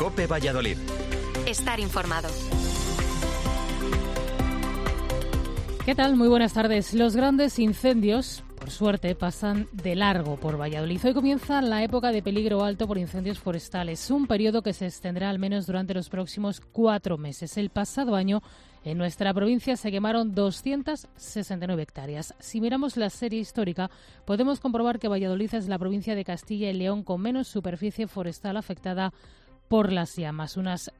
COPE Valladolid. Estar informado. ¿Qué tal? Muy buenas tardes. Los grandes incendios, por suerte, pasan de largo por Valladolid. Hoy comienza la época de peligro alto por incendios forestales, un periodo que se extenderá al menos durante los próximos 4 meses. El pasado año, en nuestra provincia se quemaron 269 hectáreas. Si miramos la serie histórica, podemos comprobar que Valladolid es la provincia de Castilla y León con menos superficie forestal afectada por las llamas, unas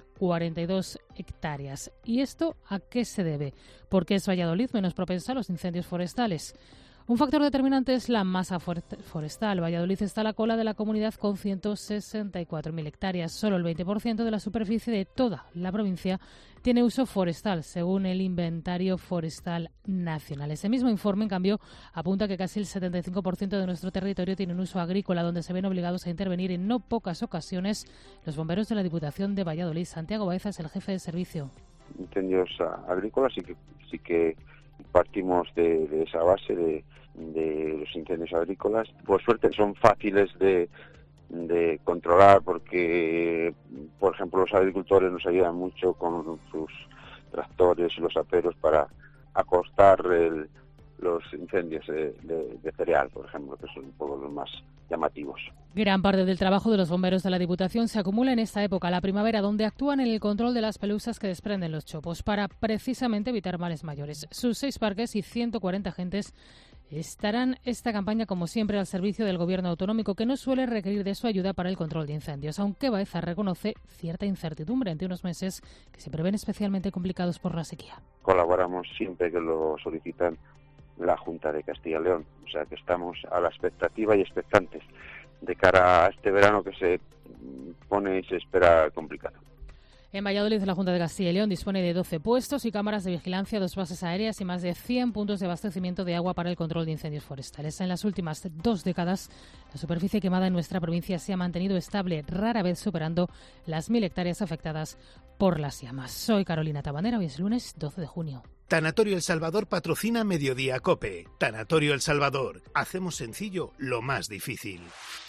1.042 hectáreas. ¿Y esto a qué se debe? ¿Por qué es Valladolid menos propensa a los incendios forestales? Un factor determinante es la masa forestal. Valladolid está a la cola de la comunidad con 164.000 hectáreas. Solo el 20% de la superficie de toda la provincia tiene uso forestal, según el Inventario Forestal Nacional. Ese mismo informe, en cambio, apunta que casi el 75% de nuestro territorio tiene un uso agrícola, donde se ven obligados a intervenir en no pocas ocasiones los bomberos de la Diputación de Valladolid. Santiago Baeza es el jefe de servicio. Incendios agrícolas sí que partimos de esa base de los incendios agrícolas. Por suerte son fáciles de controlar porque, por ejemplo, los agricultores nos ayudan mucho con sus tractores y los aperos para acostar los incendios de cereal, por ejemplo, que son un poco los más llamativos. Gran parte del trabajo de los bomberos de la Diputación se acumula en esta época, la primavera, donde actúan en el control de las pelusas que desprenden los chopos para precisamente evitar males mayores. Sus 6 parques y 140 agentes estarán esta campaña, como siempre, al servicio del Gobierno autonómico, que no suele requerir de su ayuda para el control de incendios, aunque Baeza reconoce cierta incertidumbre ante unos meses que se prevén especialmente complicados por la sequía. Colaboramos siempre que lo solicitan la Junta de Castilla y León, o sea que estamos a la expectativa y expectantes de cara a este verano que se pone y se espera complicado. En Valladolid, la Junta de Castilla y León dispone de 12 puestos y cámaras de vigilancia, 2 bases aéreas y más de 100 puntos de abastecimiento de agua para el control de incendios forestales. En las últimas 2 décadas, la superficie quemada en nuestra provincia se ha mantenido estable, rara vez superando las 1.000 hectáreas afectadas por las llamas. Soy Carolina Tabanera, hoy es lunes 12 de junio. Tanatorio El Salvador patrocina Mediodía COPE. Tanatorio El Salvador. Hacemos sencillo lo más difícil.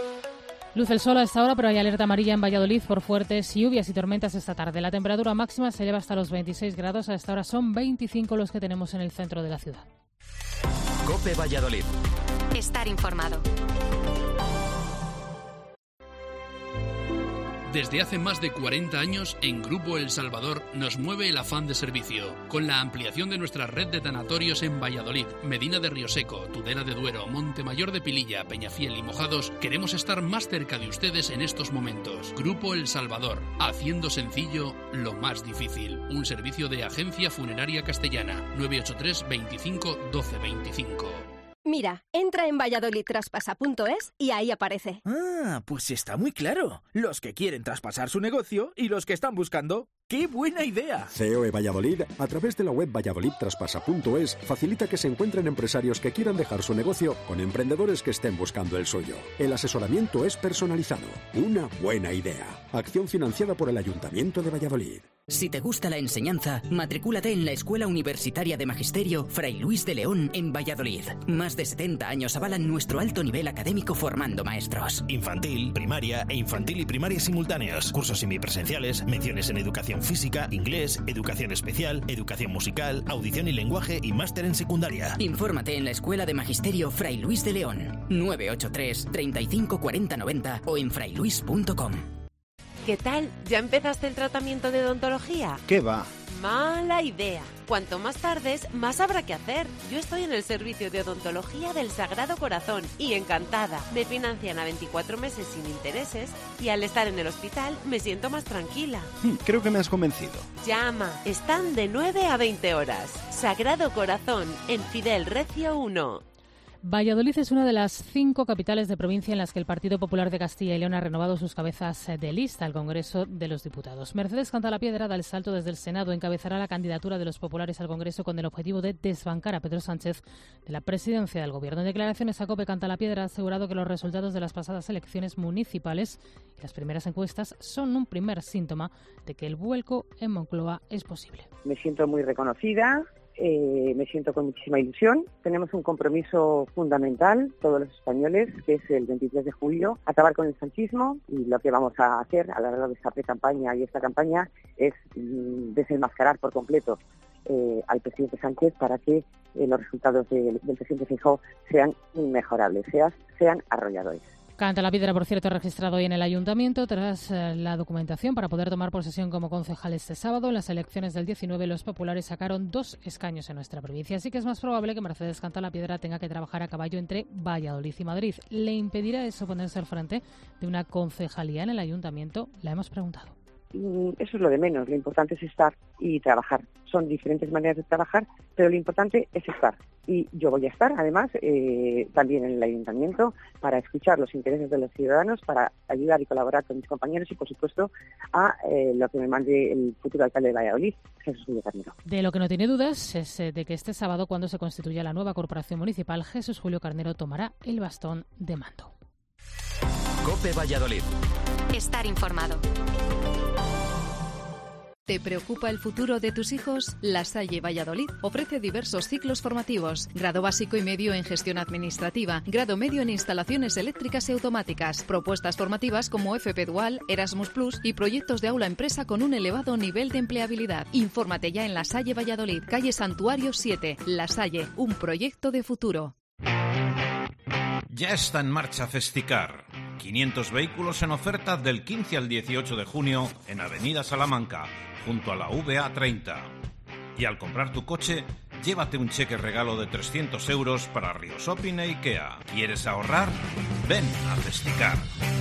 Luce el sol a esta hora, pero hay alerta amarilla en Valladolid por fuertes lluvias y tormentas esta tarde. La temperatura máxima se eleva hasta los 26 grados. A esta hora son 25 los que tenemos en el centro de la ciudad. COPE Valladolid. Estar informado. Desde hace más de 40 años, en Grupo El Salvador nos mueve el afán de servicio. Con la ampliación de nuestra red de tanatorios en Valladolid, Medina de Rioseco, Tudela de Duero, Montemayor de Pililla, Peñafiel y Mojados, queremos estar más cerca de ustedes en estos momentos. Grupo El Salvador, haciendo sencillo lo más difícil. Un servicio de Agencia Funeraria Castellana, 983 25 12 25. Mira, entra en valladolidtraspasa.es y ahí aparece. Ah, pues está muy claro. Los que quieren traspasar su negocio y los que están buscando. ¡Qué buena idea! COE Valladolid, a través de la web valladolidtraspasa.es, facilita que se encuentren empresarios que quieran dejar su negocio con emprendedores que estén buscando el suyo. El asesoramiento es personalizado. Una buena idea. Acción financiada por el Ayuntamiento de Valladolid. Si te gusta la enseñanza, matricúlate en la Escuela Universitaria de Magisterio Fray Luis de León en Valladolid. Más de 70 años avalan nuestro alto nivel académico formando maestros. Infantil, primaria e infantil y primaria simultáneos. Cursos semipresenciales, menciones en educación física, inglés, educación especial, educación musical, audición y lenguaje y máster en secundaria. Infórmate en la Escuela de Magisterio Fray Luis de León. 983 35 40 90 o en frayluis.com. ¿Qué tal? ¿Ya empezaste el tratamiento de odontología? ¿Qué va? Mala idea. Cuanto más tardes, más habrá que hacer. Yo estoy en el servicio de odontología del Sagrado Corazón y encantada. Me financian a 24 meses sin intereses y al estar en el hospital me siento más tranquila. Creo que me has convencido. Llama. Están de 9 a 20 horas. Sagrado Corazón, en Fidel Recio 1. Valladolid es una de las 5 capitales de provincia en las que el Partido Popular de Castilla y León ha renovado sus cabezas de lista al Congreso de los Diputados. Mercedes Cantalapiedra da el salto desde el Senado, encabezará la candidatura de los populares al Congreso con el objetivo de desbancar a Pedro Sánchez de la presidencia del Gobierno. En declaraciones a COPE, Cantalapiedra ha asegurado que los resultados de las pasadas elecciones municipales y las primeras encuestas son un primer síntoma de que el vuelco en Moncloa es posible. Me siento muy reconocida. me siento con muchísima ilusión. Tenemos un compromiso fundamental, todos los españoles, que es el 23 de julio, acabar con el sanchismo, y lo que vamos a hacer a lo largo de esta pre-campaña y esta campaña es desenmascarar por completo al presidente Sánchez para que los resultados del presidente Feijóo sean inmejorables, sean arrolladores. Canta la Piedra, por cierto, registrado hoy en el Ayuntamiento tras la documentación para poder tomar posesión como concejal este sábado. En las elecciones del 19 los populares sacaron 2 escaños en nuestra provincia, así que es más probable que Mercedes Canta la Piedra tenga que trabajar a caballo entre Valladolid y Madrid. ¿Le impedirá eso ponerse al frente de una concejalía en el Ayuntamiento? La hemos preguntado. Eso es lo de menos, lo importante es estar y trabajar. Son diferentes maneras de trabajar, pero lo importante es estar. Y yo voy a estar, además, también en el Ayuntamiento para escuchar los intereses de los ciudadanos, para ayudar y colaborar con mis compañeros y, por supuesto, a lo que me mande el futuro alcalde de Valladolid, Jesús Julio Carnero. De lo que no tiene dudas es de que este sábado, cuando se constituya la nueva corporación municipal, Jesús Julio Carnero tomará el bastón de mando. COPE Valladolid. Estar informado. ¿Te preocupa el futuro de tus hijos? La Salle Valladolid ofrece diversos ciclos formativos. Grado básico y medio en gestión administrativa, grado medio en instalaciones eléctricas y automáticas, propuestas formativas como FP Dual, Erasmus Plus y proyectos de aula empresa con un elevado nivel de empleabilidad. Infórmate ya en La Salle Valladolid, calle Santuario 7. La Salle, un proyecto de futuro. Ya está en marcha Festicar. 500 vehículos en oferta del 15 al 18 de junio en Avenida Salamanca, junto a la VA30. Y al comprar tu coche, llévate un cheque regalo de 300 euros para Río Shopping e IKEA. ¿Quieres ahorrar? Ven a Festicar.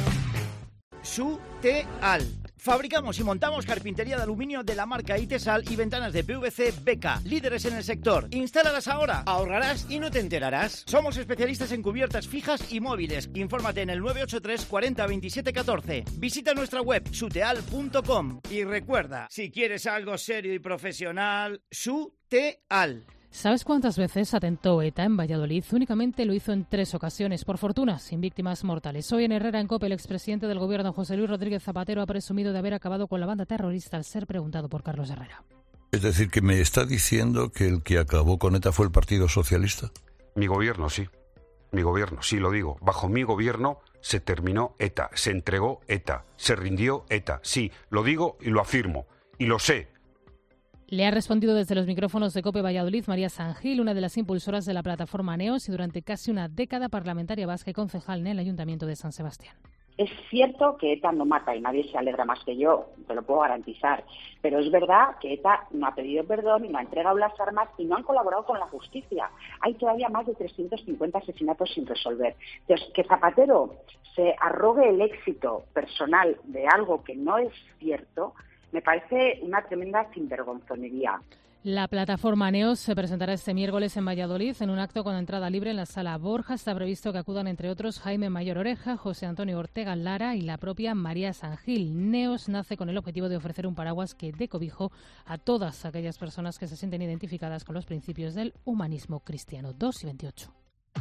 Suteal. Fabricamos y montamos carpintería de aluminio de la marca Itesal y ventanas de PVC Beca, líderes en el sector. Instálalas ahora, ahorrarás y no te enterarás. Somos especialistas en cubiertas fijas y móviles. Infórmate en el 983 40 27 14. Visita nuestra web suteal.com y recuerda, si quieres algo serio y profesional, Suteal. ¿Sabes cuántas veces atentó ETA en Valladolid? Únicamente lo hizo en 3 ocasiones, por fortuna, sin víctimas mortales. Hoy en Herrera, en COPE, el expresidente del Gobierno, José Luis Rodríguez Zapatero, ha presumido de haber acabado con la banda terrorista al ser preguntado por Carlos Herrera. Es decir, que me está diciendo que el que acabó con ETA fue el Partido Socialista. Mi gobierno, sí. Mi gobierno, sí lo digo. Bajo mi gobierno se terminó ETA, se entregó ETA, se rindió ETA. Sí, lo digo y lo afirmo. Y lo sé. Le ha respondido desde los micrófonos de COPE Valladolid María San Gil, una de las impulsoras de la plataforma NEOS y durante casi una década parlamentaria vasca y concejal en el Ayuntamiento de San Sebastián. Es cierto que ETA no mata y nadie se alegra más que yo, te lo puedo garantizar, pero es verdad que ETA no ha pedido perdón y no ha entregado las armas y no han colaborado con la justicia. Hay todavía más de 350 asesinatos sin resolver. Entonces, que Zapatero se arrogue el éxito personal de algo que no es cierto, me parece una tremenda sinvergonzonería. La plataforma NEOS se presentará este miércoles en Valladolid en un acto con entrada libre en la Sala Borja. Está previsto que acudan, entre otros, Jaime Mayor Oreja, José Antonio Ortega Lara y la propia María San Gil. NEOS nace con el objetivo de ofrecer un paraguas que dé cobijo a todas aquellas personas que se sienten identificadas con los principios del humanismo cristiano. 2:28.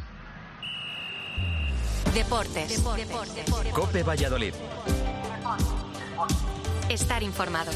Deportes. COPE Valladolid. Estar informado.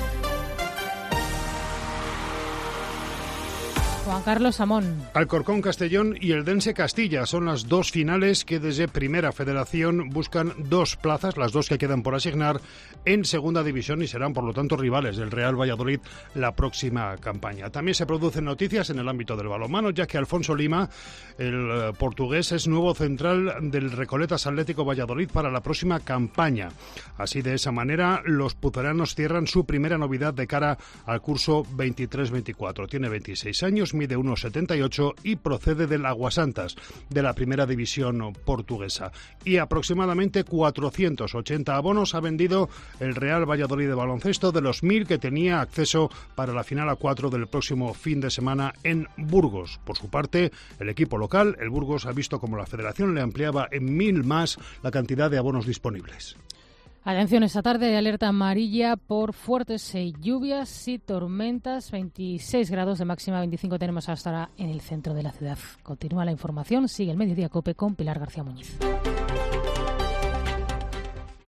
Juan Carlos Amón. Alcorcón Castellón y Eldense Castilla son las 2 finales que desde Primera Federación buscan 2 plazas, las 2 que quedan por asignar en Segunda División y serán por lo tanto rivales del Real Valladolid la próxima campaña. También se producen noticias en el ámbito del balonmano, ya que Alfonso Lima, el portugués, es nuevo central del Recoletas Atlético Valladolid para la próxima campaña. Así, de esa manera, los puceranos cierran su primera novedad de cara al curso 23-24. Tiene 26 años, mide 1,78 y procede del Aguasantas, de la Primera División portuguesa. Y aproximadamente 480 abonos ha vendido el Real Valladolid de baloncesto de los 1.000 que tenía acceso para la final A4 del próximo fin de semana en Burgos. Por su parte, el equipo local, el Burgos, ha visto como la Federación le ampliaba en 1.000 más la cantidad de abonos disponibles. Atención, esta tarde hay alerta amarilla por fuertes lluvias y tormentas. 26 grados de máxima, 25 tenemos hasta ahora en el centro de la ciudad. Continúa la información, sigue el Mediodía COPE con Pilar García Muñiz.